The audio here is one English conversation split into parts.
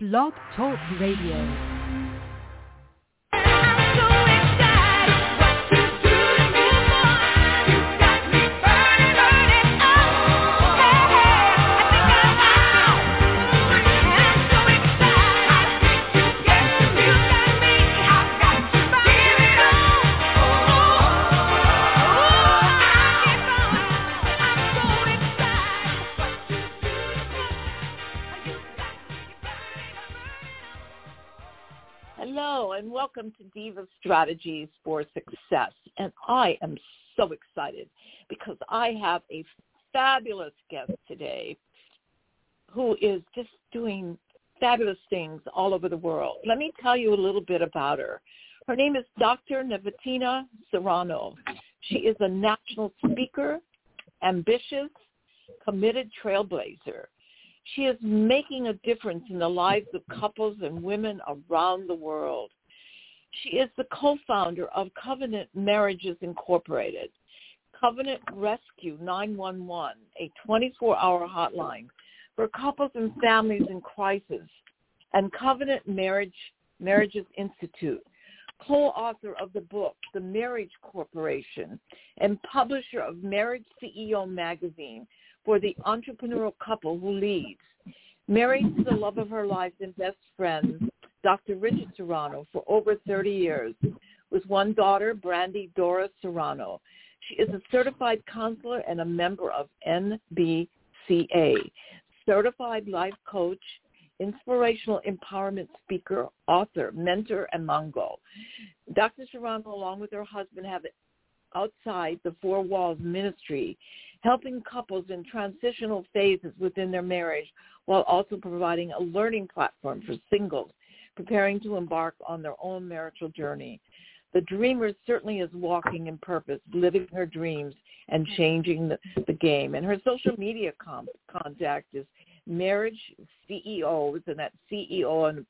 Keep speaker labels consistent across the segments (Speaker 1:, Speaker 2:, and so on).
Speaker 1: Blog Talk Radio.
Speaker 2: Hello, and welcome to Diva Strategies for Success. And I am so excited because I have a fabulous guest today who is just doing fabulous things all over the world. Let me tell you a little bit about her. Her name is Dr. Nivatina Serrano. She is a national speaker, ambitious, committed trailblazer. She is making a difference in the lives of couples and women around the world. She is the co-founder of Covenant Marriages Incorporated, Covenant Rescue 911, a 24-hour hotline for couples and families in crisis, and Covenant Marriages Institute, co-author of the book, The Marriage Corporation, and publisher of Marriage CEO magazine, for the entrepreneurial couple who leads. Married to the love of her life and best friend, Dr. Richard Serrano, for over 30 years, with one daughter, Brandy Dora Serrano. She is a certified counselor and a member of NBCA, certified life coach, inspirational empowerment speaker, author, mentor, and Mongo. Dr. Serrano, along with her husband, have outside the four walls ministry, helping couples in transitional phases within their marriage while also providing a learning platform for singles preparing to embark on their own marital journey. The dreamer certainly is walking in purpose, living her dreams and changing the game. And her social media contact is Marriage CEOs, and that's CEO and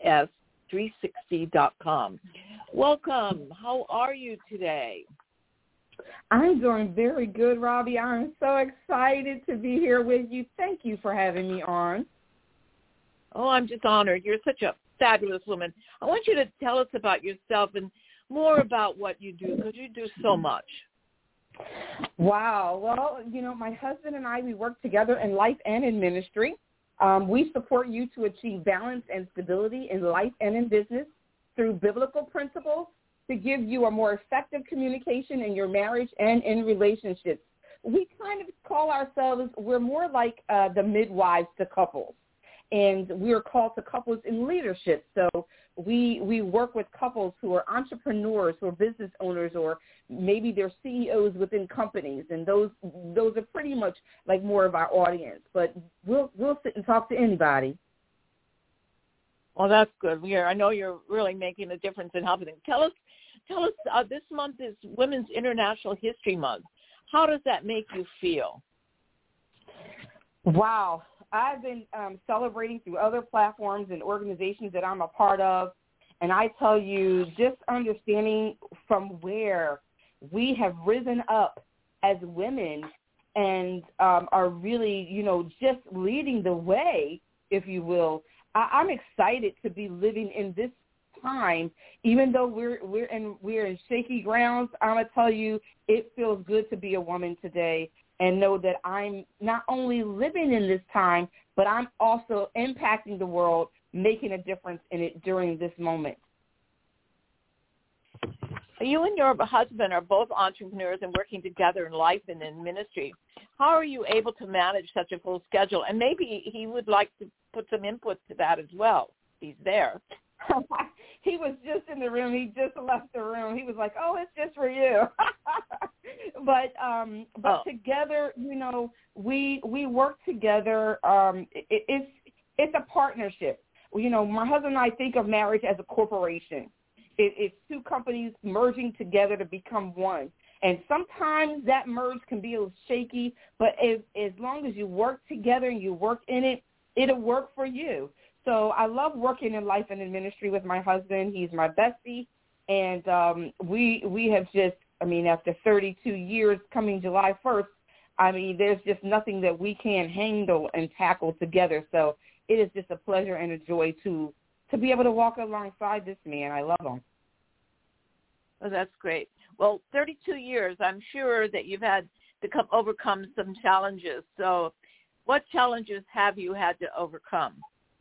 Speaker 2: S360.com. Welcome. How are you today?
Speaker 3: I'm doing very good, Robbie. I'm so excited to be here with you. Thank you for having me on.
Speaker 2: Oh, I'm just honored. You're such a fabulous woman. I want you to tell us about yourself and more about what you do, because you do so much.
Speaker 3: Wow. Well, you know, my husband and I, we work together in life and in ministry. We support you to achieve balance and stability in life and in business through biblical principles, to give you a more effective communication in your marriage and in relationships. We kind of call ourselves, we're more like the midwives to couples, and we're called to couples in leadership. So we work with couples who are entrepreneurs, who are business owners, or maybe they're CEOs within companies, and those are pretty much like more of our audience. But we'll sit and talk to anybody.
Speaker 2: Well, that's good. I know you're really making a difference in helping them. Tell us, this month is Women's International History Month. How does that make you feel?
Speaker 3: Wow. I've been celebrating through other platforms and organizations that I'm a part of, and I tell you, just understanding from where we have risen up as women and are really, you know, just leading the way, if you will. I'm excited to be living in this time, even though we're in shaky grounds. I'm gonna tell you, it feels good to be a woman today and know that I'm not only living in this time, but I'm also impacting the world, making a difference in it during this moment.
Speaker 2: You and your husband are both entrepreneurs and working together in life and in ministry. How are you able to manage such a full schedule? And maybe he would like to put some input to that as well. He's there.
Speaker 3: He was just in the room. He just left the room. He was like, "Oh, it's just for you." But together, you know, we work together. It's a partnership. You know, my husband and I think of marriage as a corporation. It's two companies merging together to become one. And sometimes that merge can be a little shaky, but as long as you work together and you work in it, it'll work for you. So I love working in life and in ministry with my husband. He's my bestie. And we have just, I mean, after 32 years coming July 1st, I mean, there's just nothing that we can't handle and tackle together. So it is just a pleasure and a joy to be able to walk alongside this man. I love him.
Speaker 2: Oh, that's great. Well, 32 years, I'm sure that you've had to overcome some challenges. So what challenges have you had to overcome?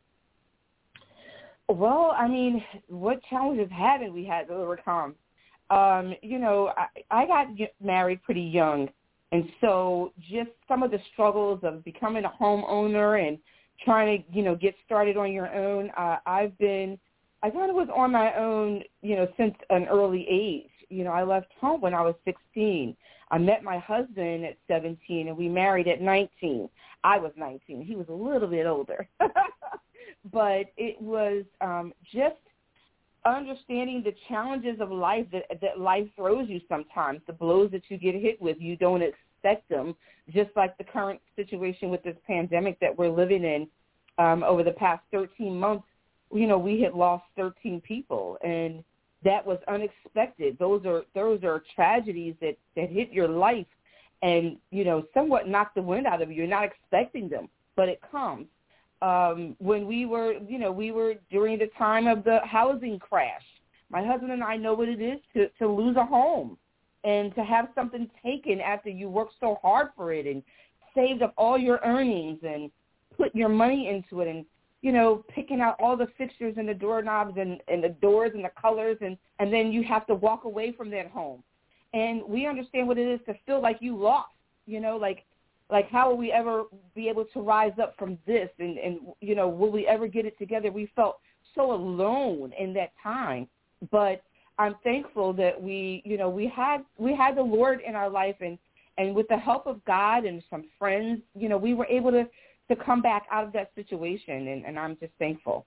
Speaker 3: Well, I mean, what challenges haven't we had to overcome? You know, I got married pretty young, and so just some of the struggles of becoming a homeowner and trying to, you know, get started on your own. I kind of was on my own, you know, since an early age. You know, I left home when I was 16. I met my husband at 17, and we married at 19. I was 19. He was a little bit older. But it was just understanding the challenges of life that life throws you sometimes, the blows that you get hit with. You don't expect them, just like the current situation with this pandemic that we're living in. Over the past 13 months, you know, we had lost 13 people, and that was unexpected. Those are tragedies that hit your life and, you know, somewhat knock the wind out of you. You're not expecting them, but it comes. When we were during the time of the housing crash. My husband and I know what it is to lose a home and to have something taken after you worked so hard for it and saved up all your earnings and put your money into it and, you know, picking out all the fixtures and the doorknobs and the doors and the colors, and then you have to walk away from that home. And we understand what it is to feel like you lost, you know, like how will we ever be able to rise up from this? And you know, will we ever get it together? We felt so alone in that time. But I'm thankful that we had the Lord in our life, and with the help of God and some friends, you know, we were able to come back out of that situation, and I'm just thankful.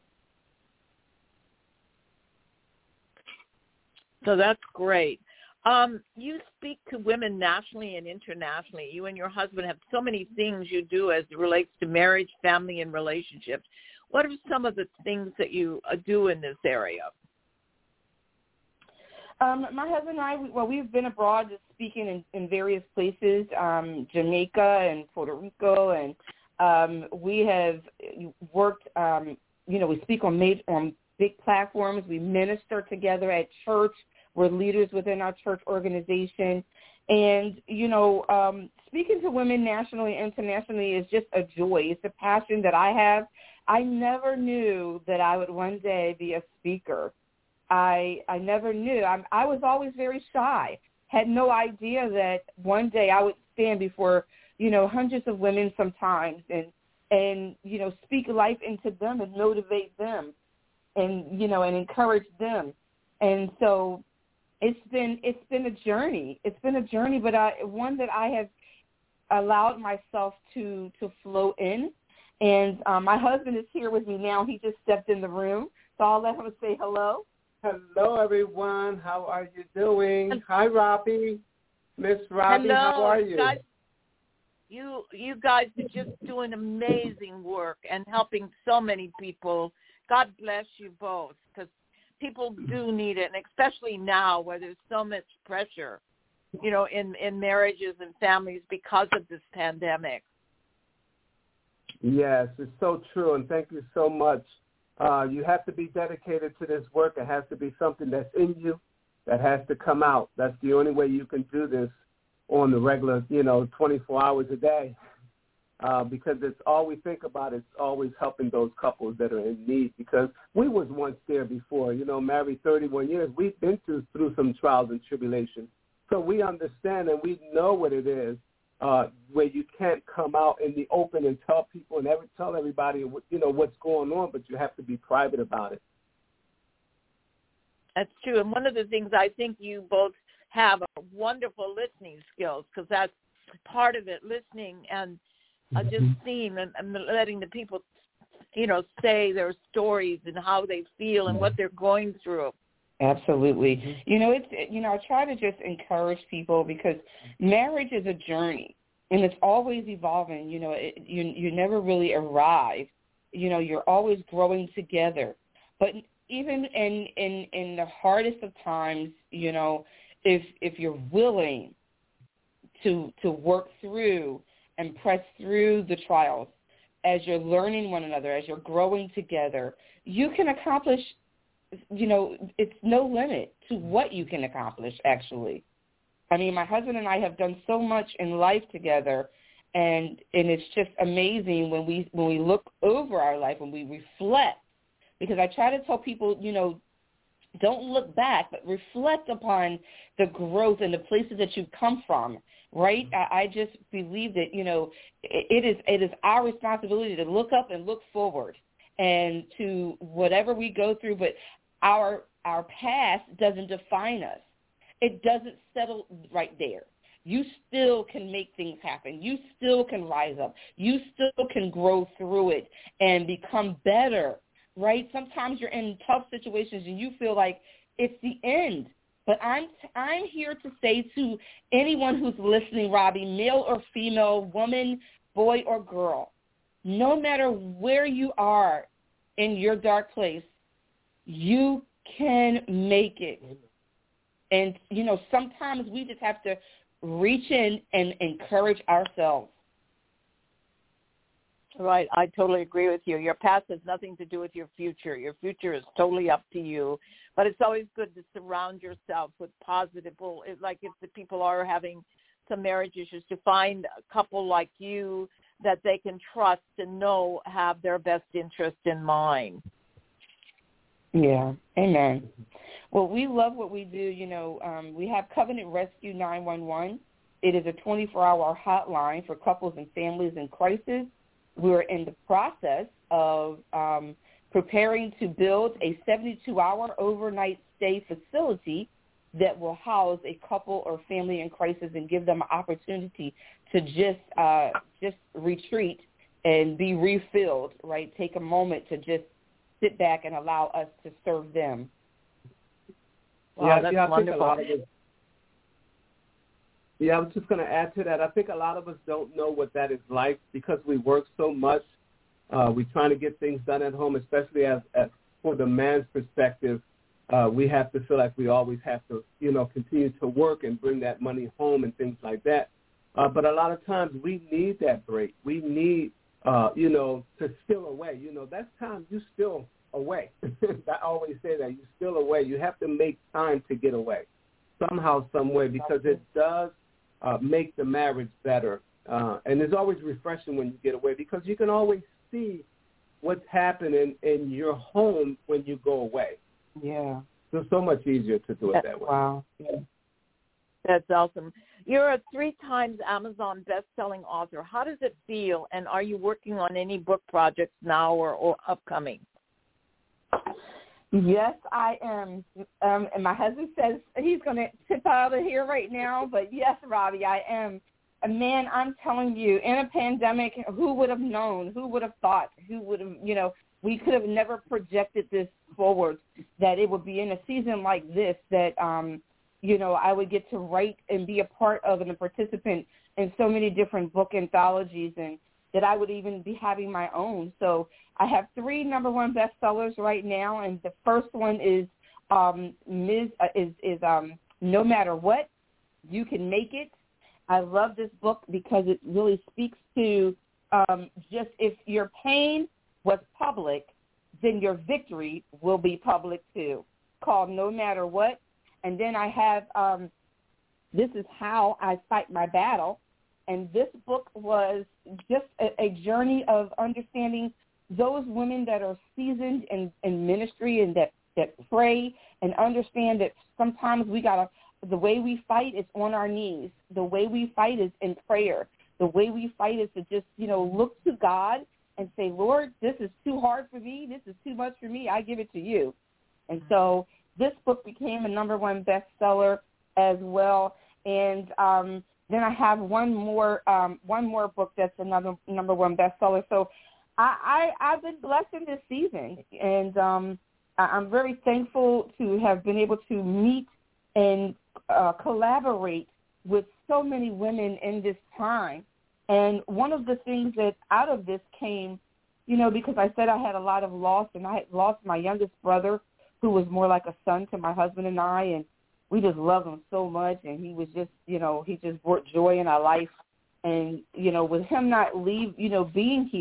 Speaker 2: So that's great. You speak to women nationally and internationally. You and your husband have so many things you do as it relates to marriage, family, and relationships. What are some of the things that you do in this area?
Speaker 3: My husband and I, we've been abroad speaking in various places, Jamaica and Puerto Rico, and we have worked, we speak on big platforms. We minister together at church. We're leaders within our church organization. And, you know, speaking to women nationally and internationally is just a joy. It's a passion that I have. I never knew that I would one day be a speaker. I never knew. I was always very shy, had no idea that one day I would stand before, you know, hundreds of women sometimes and you know, speak life into them and motivate them and, you know, and encourage them. And so it's been a journey. It's been a journey, but one that I have allowed myself to flow in. And my husband is here with me now. He just stepped in the room, so I'll let him say hello.
Speaker 4: Hello, everyone. How are you doing? Hi, Robbie. Miss Robbie,
Speaker 2: hello.
Speaker 4: How are you?
Speaker 2: Guys, you guys are just doing amazing work and helping so many people. God bless you both, because people do need it, and especially now where there's so much pressure, you know, in marriages and families because of this pandemic.
Speaker 4: Yes, it's so true, and thank you so much. You have to be dedicated to this work. It has to be something that's in you that has to come out. That's the only way you can do this on the regular, 24 hours a day, because it's all we think about. It's always helping those couples that are in need, because we was once there before, married 31 years. We've been through some trials and tribulations. So we understand and we know what it is, where you can't come out in the open and tell people and tell everybody, what's going on, but you have to be private about it.
Speaker 2: That's true. And one of the things I think you both have are wonderful listening skills, because that's part of it, listening and just seeing and letting the people, say their stories and how they feel and what they're going through.
Speaker 3: Absolutely. I try to just encourage people, because marriage is a journey and it's always evolving. You never really arrive. You're always growing together. But even in the hardest of times, if you're willing to work through and press through the trials, as you're learning one another, as you're growing together, you can accomplish, it's no limit to what you can accomplish, actually. I mean, my husband and I have done so much in life together, and it's just amazing when we look over our life, when we reflect, because I try to tell people, don't look back, but reflect upon the growth and the places that you've come from, right? I just believe that, it is our responsibility to look up and look forward and to whatever we go through, but our past doesn't define us. It doesn't settle right there. You still can make things happen. You still can rise up. You still can grow through it and become better, right? Sometimes you're in tough situations and you feel like it's the end. But I'm here to say to anyone who's listening, Robbie, male or female, woman, boy or girl, no matter where you are in your dark place, you can make it. And, sometimes we just have to reach in and encourage ourselves.
Speaker 2: Right. I totally agree with you. Your past has nothing to do with your future. Your future is totally up to you. But it's always good to surround yourself with positive, like if the people are having some marriage issues, to find a couple like you that they can trust and know have their best interest in mind.
Speaker 3: Yeah. Amen. Well, we love what we do. We have Covenant Rescue 911. It is a 24-hour hotline for couples and families in crisis. We're in the process of preparing to build a 72-hour overnight stay facility that will house a couple or family in crisis and give them an opportunity to just retreat and be refilled, right? Take a moment to just sit back and allow us to serve them.
Speaker 2: Wow, that's wonderful.
Speaker 4: I was just going to add to that. I think a lot of us don't know what that is like because we work so much. We're trying to get things done at home, especially as for the man's perspective. We have to feel like we always have to, continue to work and bring that money home and things like that. But a lot of times we need that break. We need, to steal away. That's time you still away. I always say that. You still away. You have to make time to get away somehow, some way, because it does make the marriage better. And it's always refreshing when you get away because you can always see what's happening in your home when you go away.
Speaker 3: Yeah.
Speaker 4: It's so much easier to do it that way.
Speaker 3: Wow. Yeah.
Speaker 2: That's awesome. You're a 3 times Amazon best-selling author. How does it feel, and are you working on any book projects now or upcoming?
Speaker 3: Yes, I am. And my husband says he's going to tip out of here right now. But, yes, Robbie, I am. And, man, I'm telling you, in a pandemic, who would have known? Who would have thought? Who would have, we could have never projected this forward, that it would be in a season like this that, I would get to write and be a part of and a participant in so many different book anthologies, and that I would even be having my own. So I have 3 number 1 bestsellers right now, and the first one is No Matter What, You Can Make It. I love this book because it really speaks to just if your pain was public, then your victory will be public too, called No Matter What. And then I have This Is How I Fight My Battle. And this book was just a journey of understanding those women that are seasoned in ministry and that pray and understand that sometimes the way we fight is on our knees. The way we fight is in prayer. The way we fight is to just, look to God and say, Lord, this is too hard for me. This is too much for me. I give it to you. And so this book became a number 1 bestseller as well. And then I have one more book that's another number 1 bestseller. So I've been blessed in this season, and I'm very thankful to have been able to meet and collaborate with so many women in this time. And one of the things that out of this came, because I said I had a lot of loss, and I had lost my youngest brother, who was more like a son to my husband and I, and we just loved him so much, and he was just, he just brought joy in our life. And, with him not being here,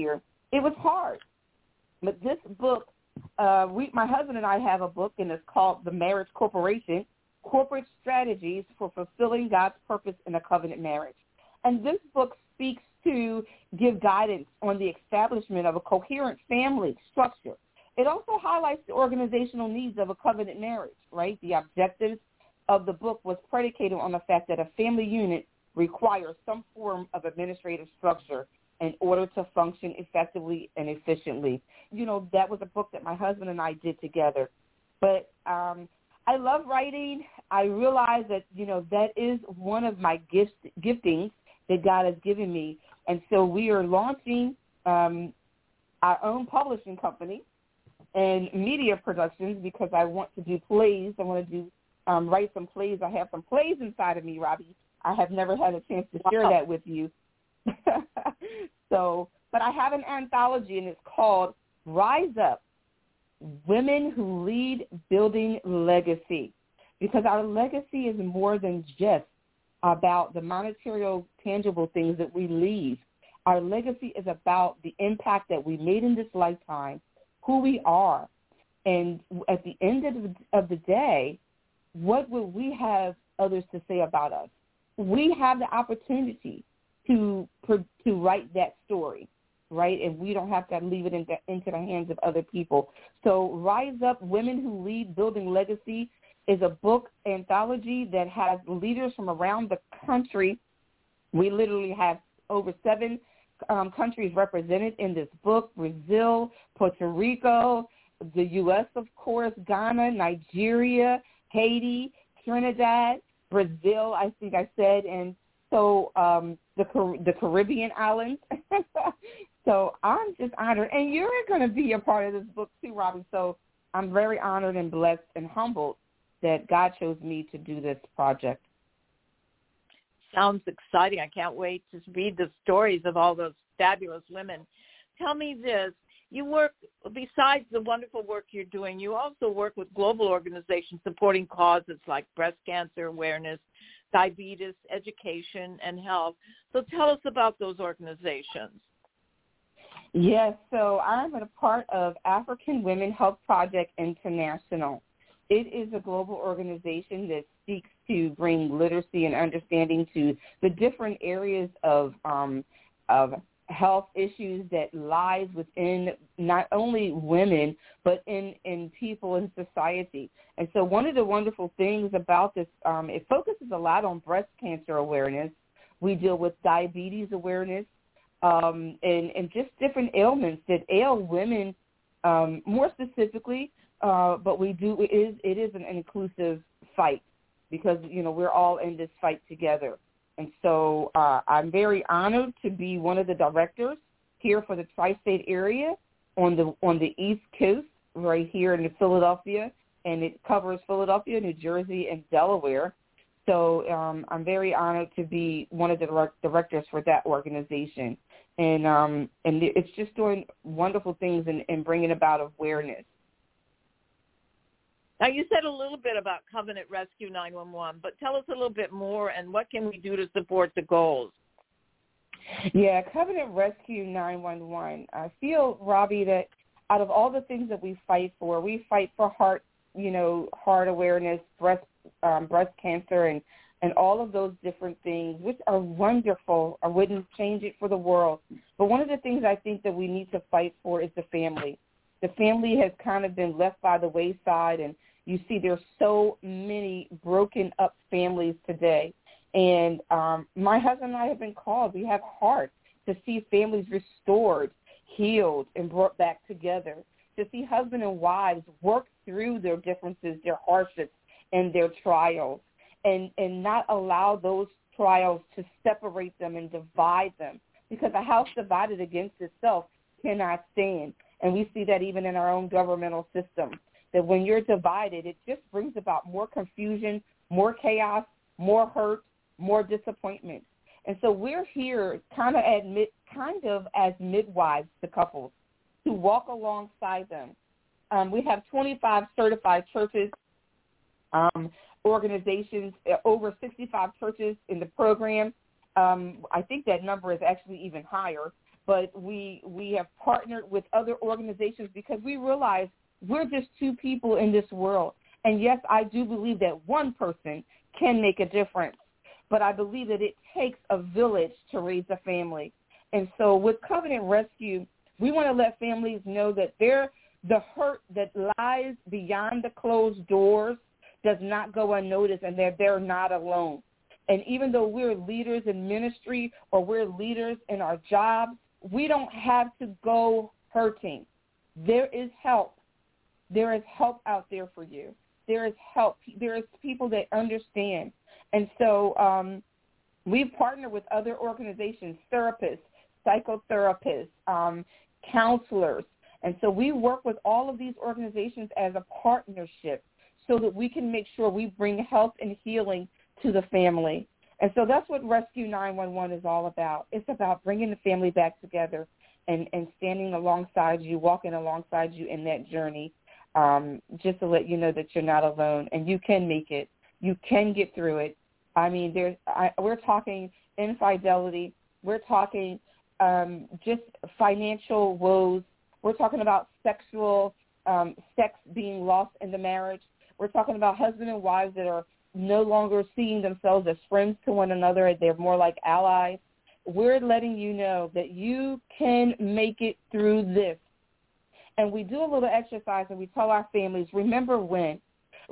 Speaker 3: it was hard. But this book, my husband and I have a book, and it's called The Marriage Corporation, Corporate Strategies for Fulfilling God's Purpose in a Covenant Marriage. And this book speaks to give guidance on the establishment of a coherent family structure. It also highlights the organizational needs of a covenant marriage, right? The objectives of the book was predicated on the fact that a family unit requires some form of administrative structure in order to function effectively and efficiently. You know, that was a book that my husband and I did together. But I love writing. I realize that, you know, that is one of my giftings that God has given me. And so we are launching our own publishing company and media productions because I want to do plays. I want to do write some plays. I have some plays inside of me, Robbie. I have never had a chance to share that with you. But I have an anthology, and it's called Rise Up, Women Who Lead Building Legacy, because our legacy is more than just about the monetary, tangible things that we leave. Our legacy is about the impact that we made in this lifetime, who we are, and at the end of the day, what will we have others to say about us? We have the opportunity to write that story, right? And we don't have to leave it into the hands of other people. So Rise Up, Women Who Lead Building Legacy is a book anthology that has leaders from around the country. We literally have over 7 countries represented in this book: Brazil, Puerto Rico, the U.S., of course, Ghana, Nigeria, Haiti, Trinidad, Brazil, I think I said, and so the Caribbean islands. So I'm just honored. And you're going to be a part of this book too, Robbie. So I'm very honored and blessed and humbled that God chose me to do this project.
Speaker 2: Sounds exciting. I can't wait to read the stories of all those fabulous women. Tell me this. You work, besides the wonderful work you're doing, you also work with global organizations supporting causes like breast cancer awareness, diabetes, education, and health. So tell us about those organizations.
Speaker 3: Yes, so I'm a part of African Women Health Project International. It is a global organization that seeks to bring literacy and understanding to the different areas of health issues that lies within not only women, but in people in society. And so one of the wonderful things about this, it focuses a lot on breast cancer awareness. We deal with diabetes awareness, and just different ailments that ail women more specifically. But it is an inclusive fight because, you know, we're all in this fight together. And so I'm very honored to be one of the directors here for the tri-state area on the East Coast, right here in Philadelphia, and it covers Philadelphia, New Jersey, and Delaware. So I'm very honored to be one of the directors for that organization, and it's just doing wonderful things and bringing about awareness.
Speaker 2: Now, you said a little bit about Covenant Rescue 911, but tell us a little bit more, and what can we do to support the goals?
Speaker 3: Yeah, Covenant Rescue 911. I feel, Robbie, that out of all the things that we fight for heart awareness, breast cancer, and all of those different things, which are wonderful. I wouldn't change it for the world. But one of the things I think that we need to fight for is the family. The family has kind of been left by the wayside, and you see there's so many broken up families today. And my husband and I have been called. We have heart to see families restored, healed, and brought back together, to see husband and wives work through their differences, their hardships, and their trials, and not allow those trials to separate them and divide them, because a house divided against itself cannot stand. And we see that even in our own governmental system, that when you're divided, it just brings about more confusion, more chaos, more hurt, more disappointment. And so we're here kind of as midwives to couples to walk alongside them. We have 25 certified churches, organizations, over 65 churches in the program. I think that number is actually even higher. but we have partnered with other organizations because we realize we're just two people in this world. And, yes, I do believe that one person can make a difference, but I believe that it takes a village to raise a family. And so with Covenant Rescue, we want to let families know that the hurt that lies beyond the closed doors does not go unnoticed, and that they're not alone. And even though we're leaders in ministry or we're leaders in our jobs, we don't have to go hurting. There is help. There is help out there for you. There is help. There is people that understand. And so we've partnered with other organizations, therapists, psychotherapists, counselors. And so we work with all of these organizations as a partnership so that we can make sure we bring health and healing to the family. And so that's what Rescue 911 is all about. It's about bringing the family back together and standing alongside you, walking alongside you in that journey, just to let you know that you're not alone and you can make it. You can get through it. I mean, we're talking infidelity. We're talking just financial woes. We're talking about sexual sex being lost in the marriage. We're talking about husband and wives that are no longer seeing themselves as friends to one another. They're more like allies. We're letting you know that you can make it through this. And we do a little exercise and we tell our families, remember when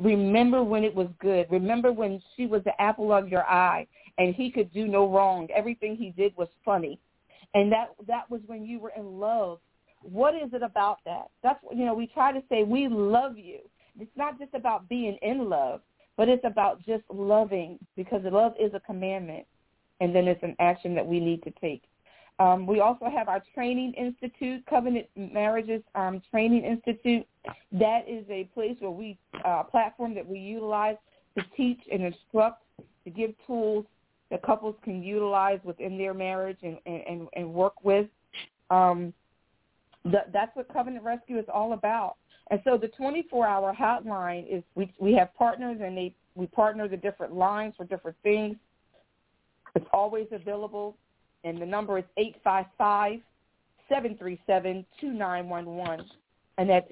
Speaker 3: it was good. Remember when she was the apple of your eye and he could do no wrong. Everything he did was funny. And that was when you were in love. What is it about that? That's, we try to say we love you. It's not just about being in love, but it's about just loving, because love is a commandment, and then it's an action that we need to take. We also have our training institute, Covenant Marriages Training Institute. That is a place where platform that we utilize to teach and instruct, to give tools that couples can utilize within their marriage and work with. That's what Covenant Rescue is all about. And so the 24-hour hotline is we have partners, and we partner the different lines for different things. It's always available, and the number is 855-737-2911, and that's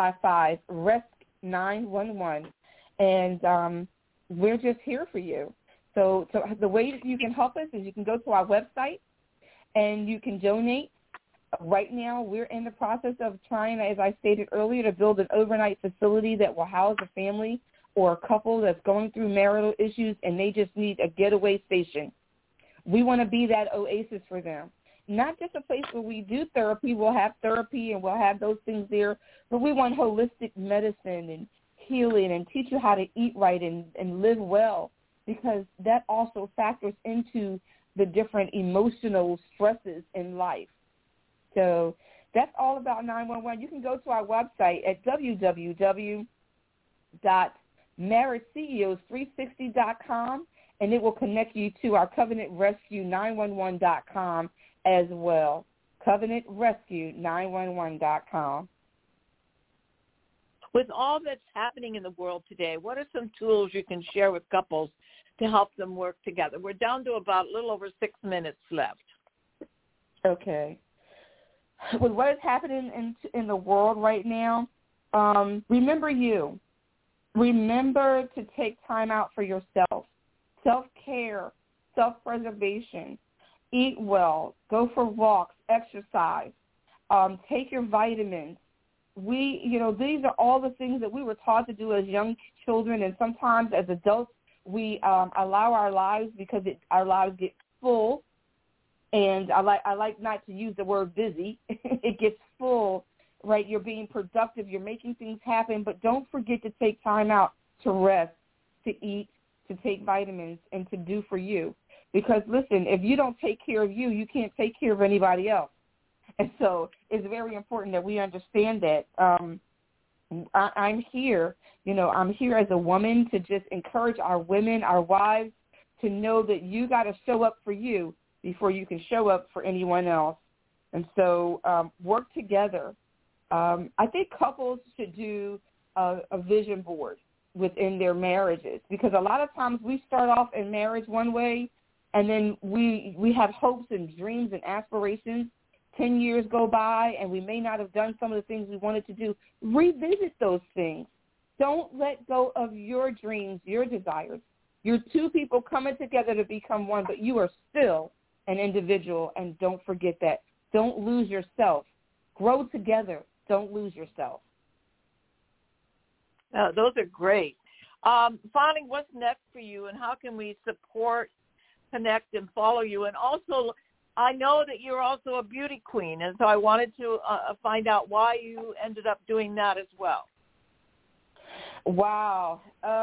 Speaker 3: 855-RESC-911, and we're just here for you. So the way that you can help us is you can go to our website, and you can donate. Right now, we're in the process of trying, as I stated earlier, to build an overnight facility that will house a family or a couple that's going through marital issues and they just need a getaway station. We want to be that oasis for them. Not just a place where we do therapy. We'll have therapy and we'll have those things there, but we want holistic medicine and healing and teach you how to eat right and live well, because that also factors into the different emotional stresses in life. So that's all about 911. You can go to our website at www.marriageceos360.com, and it will connect you to our CovenantRescue911.com as well. CovenantRescue911.com.
Speaker 2: With all that's happening in the world today, what are some tools you can share with couples to help them work together? We're down to about a little over 6 minutes left.
Speaker 3: Okay. With what is happening in the world right now, remember you. Remember to take time out for yourself. Self-care, self-preservation, eat well, go for walks, exercise, take your vitamins. These are all the things that we were taught to do as young children, and sometimes as adults we allow our lives, because our lives get full. And I like not to use the word busy. It gets full, right? You're being productive. You're making things happen. But don't forget to take time out to rest, to eat, to take vitamins, and to do for you. Because, listen, if you don't take care of you, you can't take care of anybody else. And so it's very important that we understand that. I'm here. I'm here as a woman to just encourage our women, our wives, to know that you got to show up for you before you can show up for anyone else. And so work together. I think couples should do a vision board within their marriages, because a lot of times we start off in marriage one way, and then we have hopes and dreams and aspirations 10 years go by and we may not have done some of the things we wanted to do. Revisit those things. Don't let go of your dreams, your desires. You're two people coming together to become one, but you are still an individual, and don't forget that. Don't lose yourself. Grow together. Don't lose yourself.
Speaker 2: Those are great. Bonnie, what's next for you, and how can we support, connect, and follow you? And also, I know that you're also a beauty queen, and so I wanted to find out why you ended up doing that as well.
Speaker 3: Wow.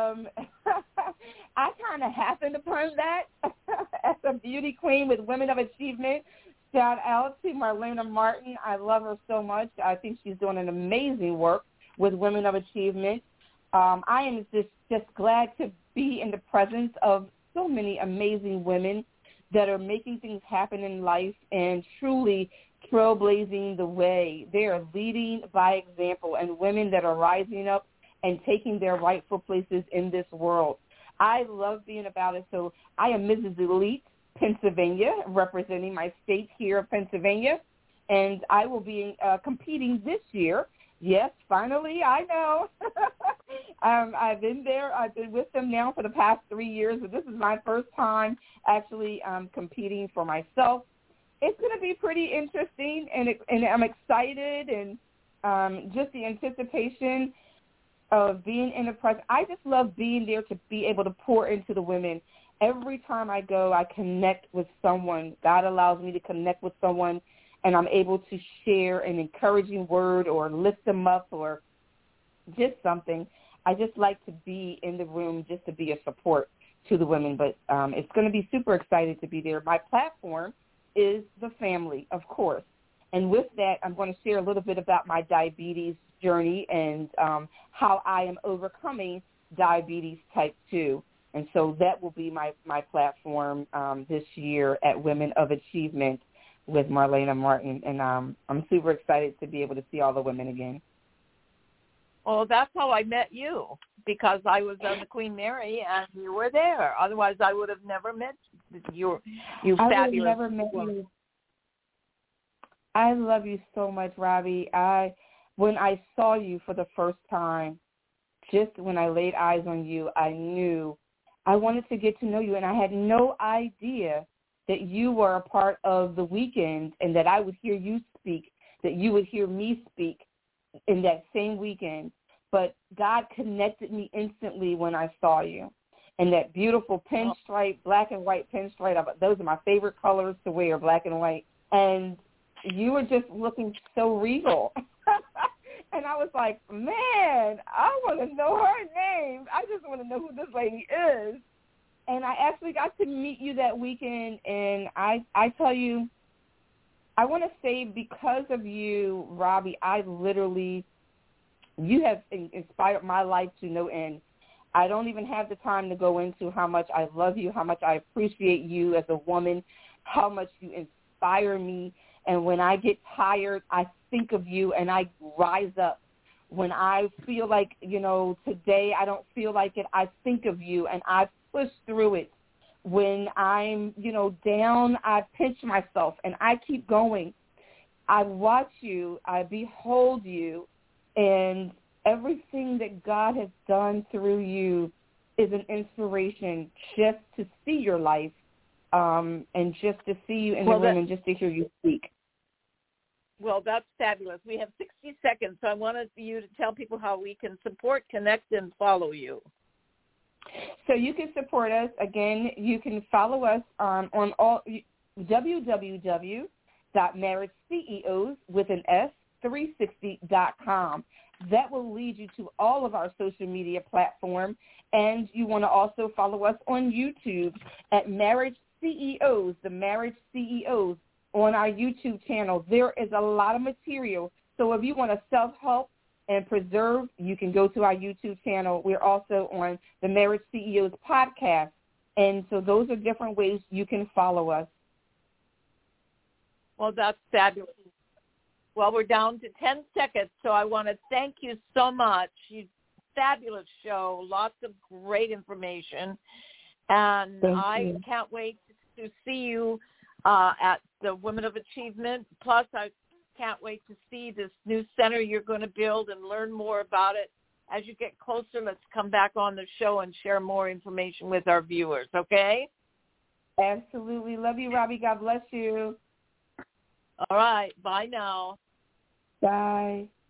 Speaker 3: I kind of happened upon that as a beauty queen with Women of Achievement. Shout out to Marlena Martin. I love her so much. I think she's doing an amazing work with Women of Achievement. I am just glad to be in the presence of so many amazing women that are making things happen in life and truly trailblazing the way. They are leading by example, and women that are rising up and taking their rightful places in this world. I love being about it. So I am Mrs. Elite, Pennsylvania, representing my state here of Pennsylvania, and I will be competing this year. Yes, finally, I know. I've been there. I've been with them now for the past 3 years, but this is my first time actually competing for myself. It's going to be pretty interesting, and I'm excited, and just the anticipation of being in the presence. I just love being there to be able to pour into the women. Every time I go, I connect with someone. God allows me to connect with someone, and I'm able to share an encouraging word or lift them up or just something. I just like to be in the room just to be a support to the women. But it's going to be super excited to be there. My platform is the family, of course. And with that, I'm going to share a little bit about my diabetes journey and how I am overcoming diabetes type 2. And so that will be my platform this year at Women of Achievement with Marlena Martin. And I'm super excited to be able to see all the women again.
Speaker 2: Well, that's how I met you, because I was on the Queen Mary and you were there. Otherwise, I would have never met you. You fabulous.
Speaker 3: I would have never met you. I love you so much, Robbie. When I saw you for the first time, just when I laid eyes on you, I knew I wanted to get to know you, and I had no idea that you were a part of the weekend and that I would hear you speak, that you would hear me speak in that same weekend. But God connected me instantly when I saw you. And that beautiful pinstripe, black and white pinstripe, those are my favorite colors to wear, black and white. And you were just looking so regal. And I was like, man, I want to know her name. I just want to know who this lady is. And I actually got to meet you that weekend, and I tell you, I want to say because of you, Robbie, you have inspired my life to no end. I don't even have the time to go into how much I love you, how much I appreciate you as a woman, how much you inspire me. And when I get tired, I think of you and I rise up. When I feel like, today I don't feel like it, I think of you and I push through it. When I'm, down, I pinch myself and I keep going. I watch you, I behold you, and everything that God has done through you is an inspiration just to see your life and just to see you in the room and just to hear you speak.
Speaker 2: Well, that's fabulous. We have 60 seconds, so I wanted you to tell people how we can support, connect, and follow you.
Speaker 3: So you can support us. Again, you can follow us on all www.marriageceos360.com. That will lead you to all of our social media platforms, and you want to also follow us on YouTube at Marriage CEOs, the Marriage CEOs, on our YouTube channel. There is a lot of material. So if you want to self-help and preserve, you can go to our YouTube channel. We're also on the Marriage CEOs podcast. And so those are different ways you can follow us.
Speaker 2: Well, that's fabulous. Well, we're down to 10 seconds, so I want to thank you so much. Fabulous show, lots of great information. And I can't wait to see you at the Women of Achievement. Plus, I can't wait to see this new center you're going to build and learn more about it. As you get closer, let's come back on the show and share more information with our viewers, okay?
Speaker 3: Absolutely. Love you, Robbie. God bless you.
Speaker 2: All right. Bye now.
Speaker 3: Bye.